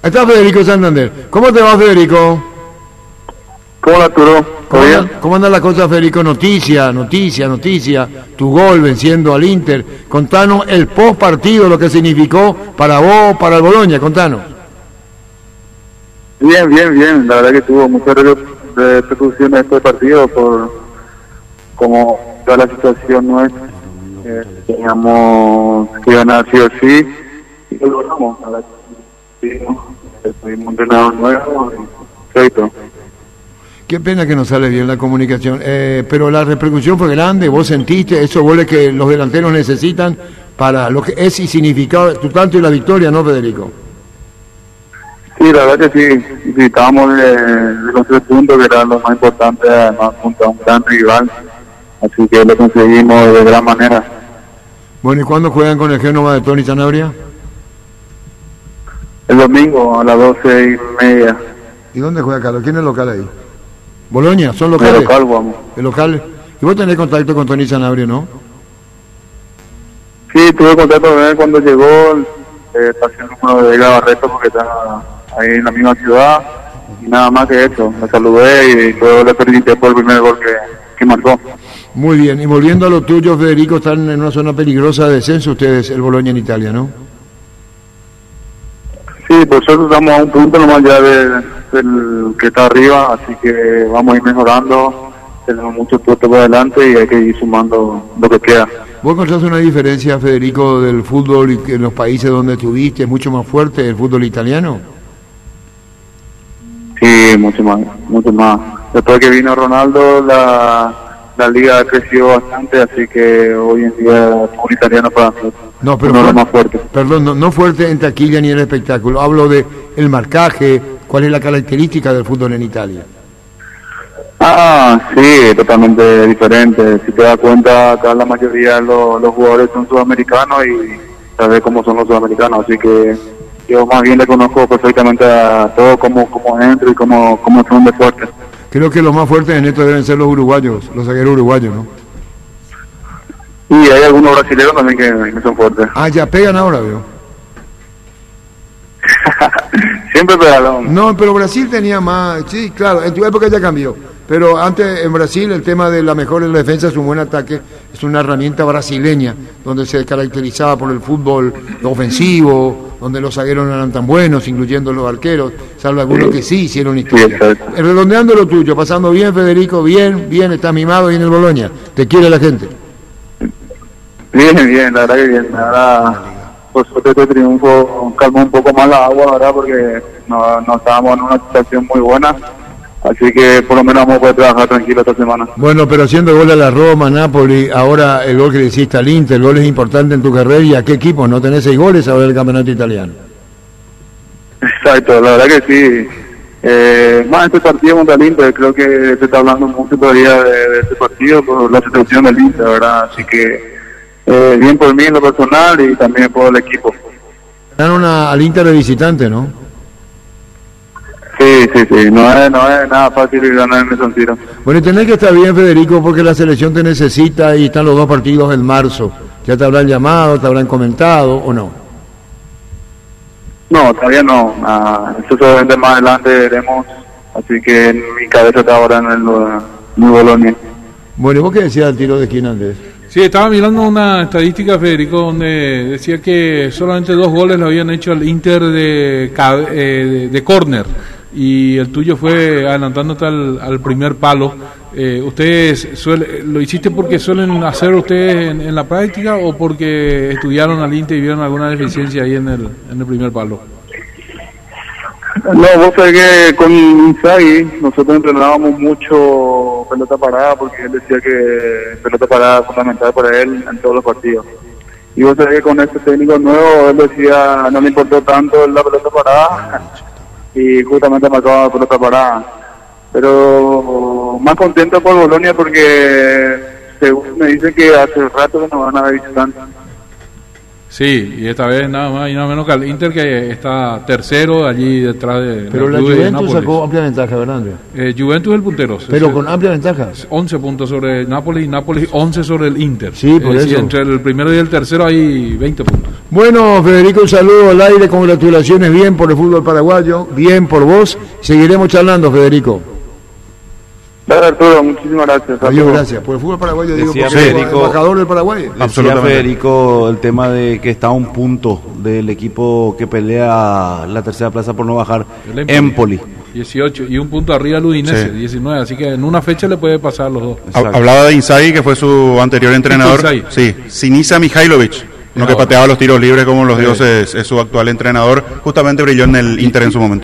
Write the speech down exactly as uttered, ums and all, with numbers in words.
está Federico Santander. ¿Cómo te va, Federico? ¿Cómo Arturo? ¿Cómo anda, ¿Cómo anda la cosa, Federico? Noticia, noticia, noticia. Tu gol venciendo al Inter. Contanos el post partido, lo que significó para vos, para el Bologna. Contanos. Bien, bien, bien. La verdad que tuvo mucha repercusión en este partido por como toda la situación nuestra. Eh, teníamos que ganar sí o sí. Y lo logramos. Tuvimos un entrenador nuevo y perfecto. Qué pena que no sale bien la comunicación, eh, pero la repercusión fue grande, vos sentiste esos goles que los delanteros necesitan para lo que es y significado tu tanto y la victoria, ¿no, Federico? Sí, la verdad que sí, necesitábamos de, de los tres puntos que eran los más importantes, además junto a un gran rival, así que lo conseguimos de gran manera. Bueno, ¿y cuándo juegan con el Génova de Tony Sanabria? El domingo a las doce y media. ¿Y dónde juega Carlos? ¿Quién es el local ahí? Bologna, son locales. El local, vamos. El local. ¿Y vos tenés contacto con Tony Sanabria, no? Sí, tuve contacto con él cuando llegó, eh, pasé el número de Gabarreto porque está ahí en la misma ciudad, y nada más que eso, me saludé y luego le felicité por el primer gol que, que marcó. Muy bien, y volviendo a lo tuyo, Federico, están en una zona peligrosa de descenso ustedes, el Bologna en Italia, ¿no? Sí, por suerte estamos a un punto nomás ya de, del que está arriba, así que vamos a ir mejorando, tenemos muchos puntos por delante y hay que ir sumando lo que queda. ¿Vos encontrás una diferencia, Federico, del fútbol y en los países donde estuviste? ¿Es mucho más fuerte el fútbol italiano? Sí, mucho más, mucho más. Después que vino Ronaldo, la, la liga creció bastante, así que hoy en día el fútbol italiano para no, pero uno de fuerte, los más fuertes. Perdón, no, no fuerte en taquilla ni en el espectáculo. Hablo de el marcaje, cuál es la característica del fútbol en Italia. Ah, sí, totalmente diferente. Si te das cuenta, acá la mayoría de los, los jugadores son sudamericanos y sabes cómo son los sudamericanos, así que yo más bien le conozco perfectamente a todos cómo, cómo entro y cómo, cómo son de fuertes. Creo que los más fuertes en esto deben ser los uruguayos, los zagueros uruguayos, ¿no? Y hay algunos brasileños también que, que son fuertes. Ah, ya pegan ahora, veo. Siempre pegaron. No, pero Brasil tenía más, sí, claro, en tu época ya cambió, pero antes en Brasil el tema de la mejor en la defensa es un buen ataque, es una herramienta brasileña, donde se caracterizaba por el fútbol ofensivo, donde los zagueros no eran tan buenos, incluyendo los arqueros, salvo algunos sí, que sí hicieron historia. Sí, redondeando lo tuyo, pasando bien, Federico, bien, bien, estás mimado ahí en el Bologna, te quiere la gente. Bien, bien, la verdad que bien, ahora por suerte este triunfo calmó un poco más la agua, ¿verdad? Porque no, no estábamos en una situación muy buena, así que por lo menos vamos a poder trabajar tranquilo esta semana. Bueno, pero haciendo gol a la Roma, Napoli, ahora el gol que le hiciste al Inter, el gol es importante en tu carrera, ¿y a qué equipo? ¿No tenés seis goles ahora en el campeonato italiano? Exacto, la verdad que sí. Eh, más este partido contra el Inter, creo que se está hablando mucho todavía de, de este partido por la situación del Inter, ¿verdad? Así que Eh, bien por mí en lo personal y también por el equipo. Ganaron al Inter de visitante, ¿no? Sí, sí, sí, no es, no es nada fácil ganar en ese sentido. Bueno, y tenés que estar bien, Federico, porque la selección te necesita y están los dos partidos en marzo. ¿Ya te habrán llamado, te habrán comentado o no? No, todavía no. Ah, eso solamente más adelante veremos. Así que en mi cabeza está ahora en el, en el Bologna. Bueno, ¿y vos qué decías del tiro de esquina, Andrés? Sí, estaba mirando una estadística, Federico, donde decía que solamente dos goles lo habían hecho al Inter de, eh, de córner y el tuyo fue adelantándote al, al primer palo. Eh, ¿Ustedes suele, lo hiciste porque suelen hacer ustedes en, en la práctica o porque estudiaron al Inter y vieron alguna deficiencia ahí en el, en el primer palo? No, vos sabés que con Inzaghi nosotros entrenábamos mucho pelota parada porque él decía que pelota parada es fundamental para él en todos los partidos. Y vos sabés que con este técnico nuevo él decía no le importó tanto la pelota parada y justamente marcaba la pelota parada. Pero más contento por Bologna porque según me dicen que hace rato que no van a ver visitantes. Sí, y esta vez nada más y nada menos que al Inter, que está tercero allí detrás de... Pero la Juventus sacó amplia ventaja, ¿verdad? Eh, Juventus es el puntero. Pero es, con amplia ventaja. once puntos sobre Nápoles y Nápoles once sobre el Inter. Sí, por eh, eso. Sí, entre el primero y el tercero hay veinte puntos. Bueno, Federico, un saludo al aire, congratulaciones, bien por el fútbol paraguayo, bien por vos. Seguiremos charlando, Federico. Claro, Arturo, muchísimas gracias. Adiós, gracias. Por el fútbol paraguayo, digo, Decía porque Federico, es embajador del Paraguay. Decía Federico el tema de que está a un punto del equipo que pelea la tercera plaza por no bajar, El Empoli. Empoli. dieciocho y un punto arriba al Udinese, sí. diecinueve, así que en una fecha le puede pasar a los dos. Exacto. Hablaba de Inzaghi, que fue su anterior entrenador. Sí, Sinisa Mihajlovic, uno que pateaba los tiros libres como los dioses, es su actual entrenador, justamente brilló en el Inter en su momento.